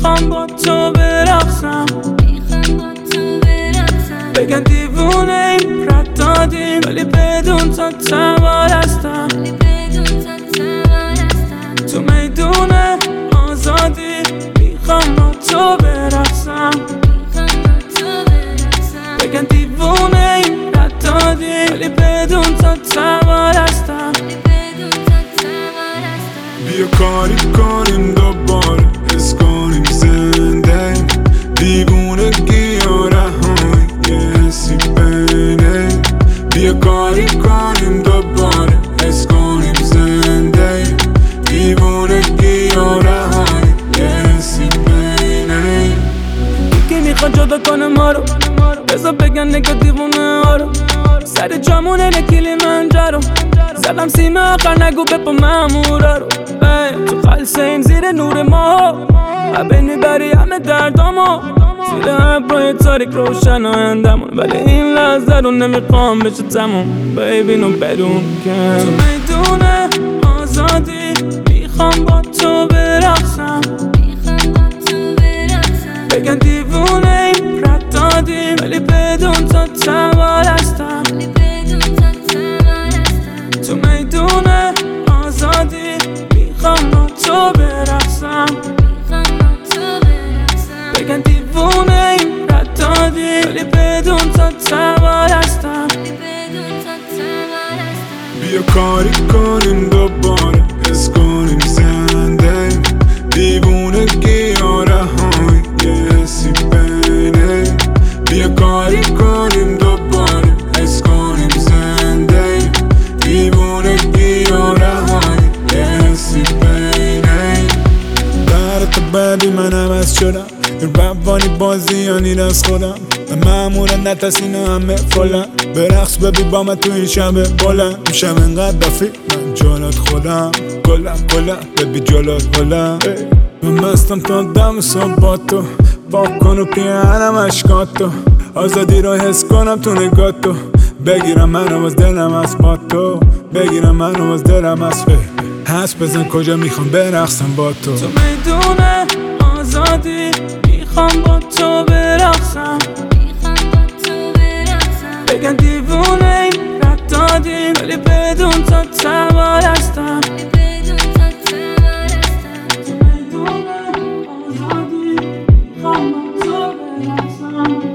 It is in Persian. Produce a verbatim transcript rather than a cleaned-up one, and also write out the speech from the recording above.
میخوام با تو برقصم، بگن دیوونه این رد دادیم ولی بدون تا تمار هستم. تو میدون آزادی میخوام با تو برقصم، بگن دیوونه این رد دادیم ولی بدون تا تمار هستم. بیا کاری کنیم دوباره، حس کنیم زنده دیوونگی و رهایی یه حسی بینه. بیا کاری کنیم دوباره، حس کنیم زنده دیوونگی و رهایی یه حسی بینه. یکی میخواد جدا کنه ما رو، بذار بگن نگه دیوونه ها رو. سر جامونه نکیلی منجرو زدم سیمه آخر نگو بپا مامورا رو. تو خلصه این زیر نور ما عبین میبری همه دردامو، زیر ابرای تاریک روشن آیندمون، ولی این لحظه رو نمیخوام بشه تموم. بیبی نو بدون که تو میدون آزادی میخوام با تو برقصم، بگن دیوونه این رد دادیم ولی بدون تا تمار هستم. تو میدون آزادی میخوام با تو برقصم، بگن دیوونه این رد دادیم ولی بدون تا تمار هستم. بیا کاری کنیم دوباره، حس کنیم زنده دیوونگی و رهایی یه حسی بینه. بیا کاری کنیم دوباره، حس کنیم زنده دیوونگی و رهایی یه حسی بینه. برات بعدی من عوض شدم، روانی بازیانی از خودم، معمولا نترسین همه فلم. برقص ببی با من تو این شب بلند، میشم انقدر دفی من جالات خودم. گلم گلم ببی جالات هلم، من مستم تا دم صبح با تو، پاک کن و پیانم اشکاتو، آزادی رو حس کنم تو نگاتو. بگیرم منو از دلم از با تو، بگیرم منو از دلم از فه حس بزن کجا میخوام برقصم با تو. تو میدون آزادی میخوام با تو برقصم، بگن دیوونه این رد دادیم ولی بدون تا تمار هستم. تو میدون آزادی میخوام با تو برقصم.